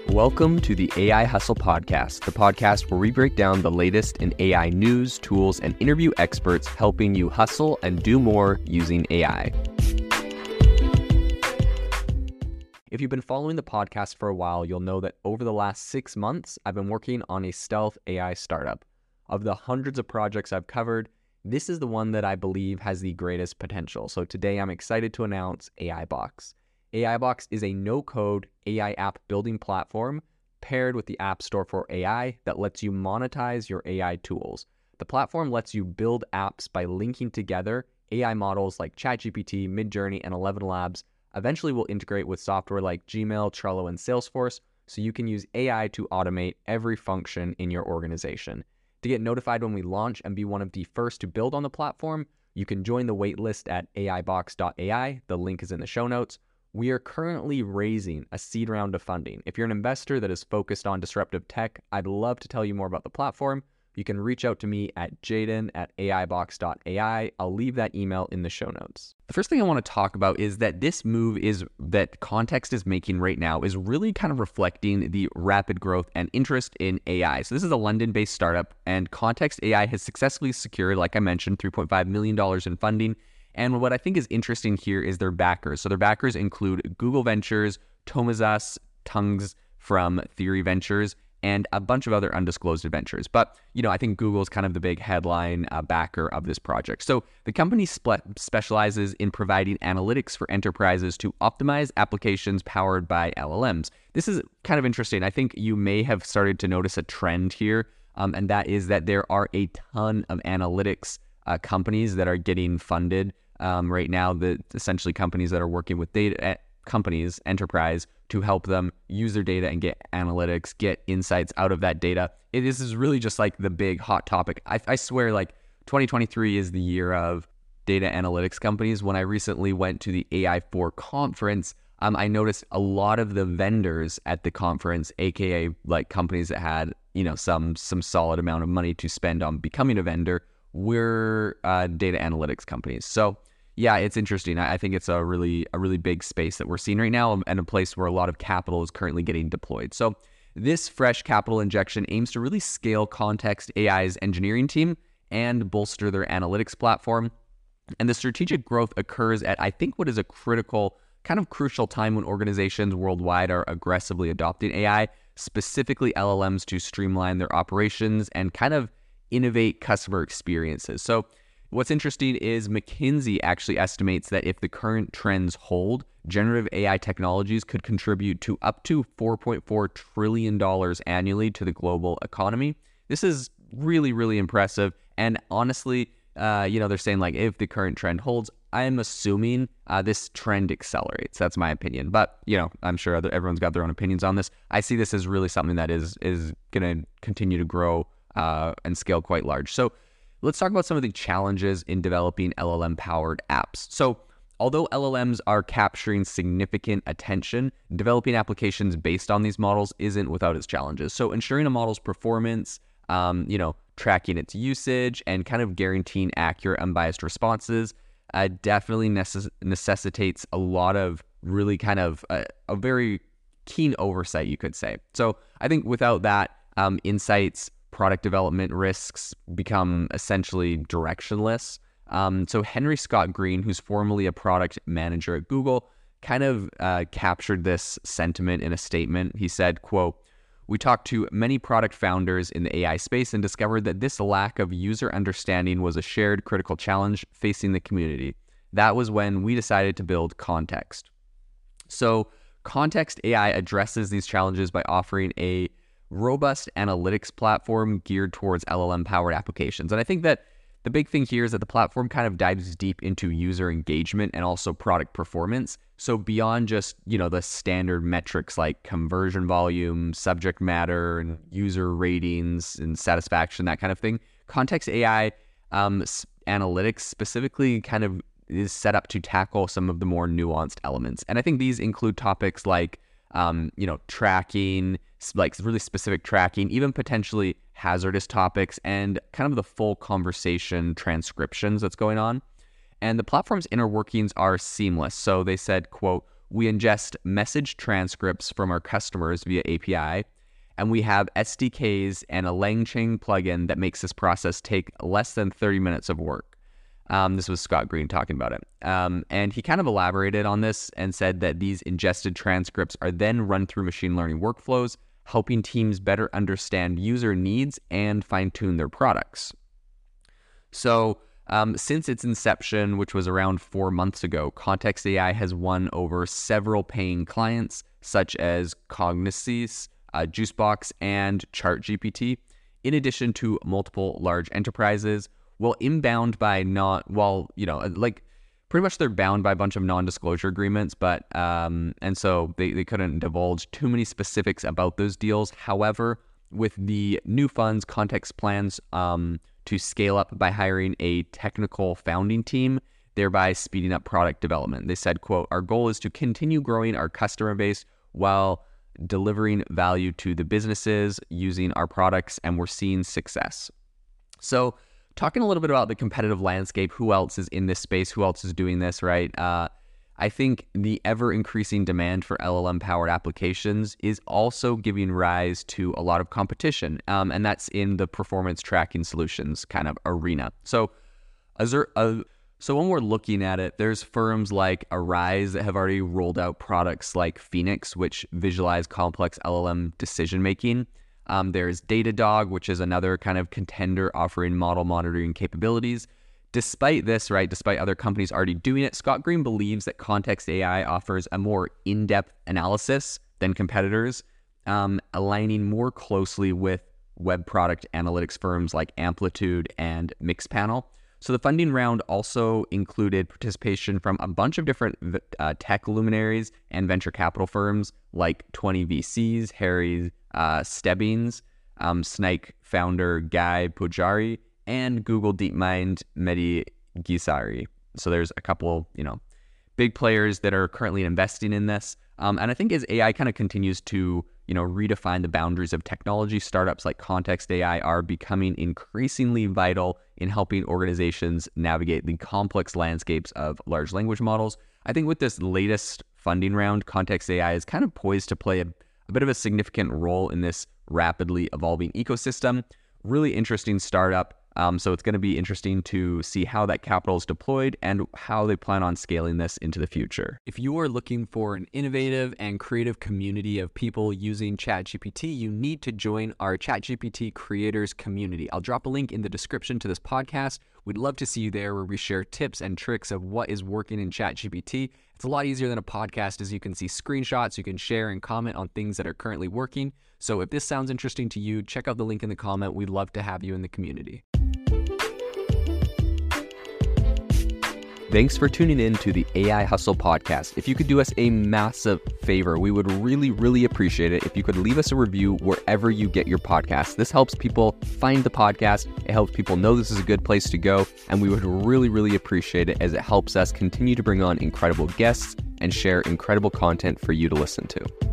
Welcome to the AI Hustle Podcast, the podcast where we break down the latest in AI news, tools, and interview experts helping you hustle and do more using AI. If you've been following the podcast for a while, you'll know that over the last 6 months, I've been working on a stealth AI startup. Of the hundreds of projects I've covered, this is the one that I believe has the greatest potential. So today I'm excited to announce AIBox. AIBox is a no-code AI app building platform paired with the App Store for AI that lets you monetize your AI tools. The platform lets you build apps by linking together AI models like ChatGPT, Midjourney, and ElevenLabs. Eventually will integrate with software like Gmail, Trello, and Salesforce, so you can use AI to automate every function in your organization. To get notified when we launch and be one of the first to build on the platform, you can join the waitlist at aibox.ai. The link is in the show notes. We are currently raising a seed round of funding. If you're an investor that is focused on disruptive tech, I'd love to tell you more about the platform. You can reach out to me at jaden@aibox.ai. I'll leave that email in the show notes. The first thing I want to talk about is that this move that Context is making right now is really kind of reflecting the rapid growth and interest in AI. So this is a London-based startup, and Context AI has successfully secured, like I mentioned, $3.5 million in funding. And what I think is interesting here is their backers. So their backers include Google Ventures, Tomazas, Tungs from Theory Ventures, and a bunch of other undisclosed ventures. But, I think Google is kind of the big headline backer of this project. So the company specializes in providing analytics for enterprises to optimize applications powered by LLMs. This is kind of interesting. I think you may have started to notice a trend here, and that is that there are a ton of analytics companies that are getting funded right now, essentially companies that are working with data companies, enterprise, to help them use their data and get analytics, get insights out of that data. This is really just like the big hot topic. I swear, like 2023 is the year of data analytics companies. When I recently went to the AI4 conference, I noticed a lot of the vendors at the conference, aka like companies that had some solid amount of money to spend on becoming a vendor, were data analytics companies. So yeah, it's interesting. I think it's a really big space that we're seeing right now, and a place where a lot of capital is currently getting deployed. So this fresh capital injection aims to really scale Context AI's engineering team and bolster their analytics platform. And the strategic growth occurs at, I think, what is a crucial time when organizations worldwide are aggressively adopting AI, specifically LLMs, to streamline their operations and kind of innovate customer experiences. So what's interesting is McKinsey actually estimates that if the current trends hold, generative AI technologies could contribute to up to $4.4 trillion annually to the global economy. This is really, really impressive. And honestly, they're saying like if the current trend holds, I'm assuming this trend accelerates. That's my opinion. But, I'm sure everyone's got their own opinions on this. I see this as really something that is going to continue to grow and scale quite large. So let's talk about some of the challenges in developing LLM-powered apps. So although LLMs are capturing significant attention, developing applications based on these models isn't without its challenges. So ensuring a model's performance, tracking its usage, and kind of guaranteeing accurate, unbiased responses definitely necessitates a lot of really kind of a very keen oversight, you could say. So I think without that, insights, product development risks become essentially directionless. So Henry Scott Green, who's formerly a product manager at Google, kind of captured this sentiment in a statement. He said, quote, "We talked to many product founders in the AI space and discovered that this lack of user understanding was a shared critical challenge facing the community. That was when we decided to build Context." So Context AI addresses these challenges by offering a robust analytics platform geared towards LLM-powered applications. And I think that the big thing here is that the platform kind of dives deep into user engagement and also product performance. So beyond just, the standard metrics like conversion volume, subject matter, and user ratings and satisfaction, that kind of thing, Context AI analytics specifically kind of is set up to tackle some of the more nuanced elements. And I think these include topics like tracking, like really specific tracking, even potentially hazardous topics, and kind of the full conversation transcriptions that's going on. And the platform's inner workings are seamless. So they said, quote, we ingest message transcripts from our customers via API, and we have SDKs and a LangChain plugin that makes this process take less than 30 minutes of work. This was Scott Green talking about it. And he kind of elaborated on this and said that these ingested transcripts are then run through machine learning workflows, helping teams better understand user needs and fine-tune their products. So since its inception, which was around 4 months ago, Context AI has won over several paying clients, such as Cognisys, Juicebox, and ChartGPT, in addition to multiple large enterprises. Pretty much they're bound by a bunch of non-disclosure agreements, but and so they couldn't divulge too many specifics about those deals. However, with the new funds, Context plans to scale up by hiring a technical founding team, thereby speeding up product development. They said, quote, "Our goal is to continue growing our customer base while delivering value to the businesses using our products, and we're seeing success." So talking a little bit about the competitive landscape, who else is in this space, who else is doing this, right? I think the ever-increasing demand for LLM-powered applications is also giving rise to a lot of competition, and that's in the performance tracking solutions kind of arena. So when we're looking at it, there's firms like Arise that have already rolled out products like Phoenix, which visualize complex LLM decision-making. There's Datadog, which is another kind of contender offering model monitoring capabilities. Despite this, right, despite other companies already doing it, Scott Green believes that Context AI offers a more in-depth analysis than competitors, aligning more closely with web product analytics firms like Amplitude and Mixpanel. So the funding round also included participation from a bunch of different tech luminaries and venture capital firms like 20 VCs, Harry Stebbings, Snike founder Guy Pujari, and Google DeepMind Mehdi Ghissari. So there's a couple, big players that are currently investing in this. And I think as AI kind of continues to, redefine the boundaries of technology, startups like Context AI are becoming increasingly vital in helping organizations navigate the complex landscapes of large language models. I think with this latest funding round, Context AI is kind of poised to play a bit of a significant role in this rapidly evolving ecosystem. Really interesting startup. So it's going to be interesting to see how that capital is deployed and how they plan on scaling this into the future. If you are looking for an innovative and creative community of people using ChatGPT, you need to join our ChatGPT creators community. I'll drop a link in the description to this podcast. We'd love to see you there, where we share tips and tricks of what is working in ChatGPT. It's a lot easier than a podcast, as you can see screenshots, you can share and comment on things that are currently working. So if this sounds interesting to you, check out the link in the comment. We'd love to have you in the community. Thanks for tuning in to the AI Hustle podcast. If you could do us a massive favor, we would really, really appreciate it if you could leave us a review wherever you get your podcasts. This helps people find the podcast. It helps people know this is a good place to go. And we would really, really appreciate it, as it helps us continue to bring on incredible guests and share incredible content for you to listen to.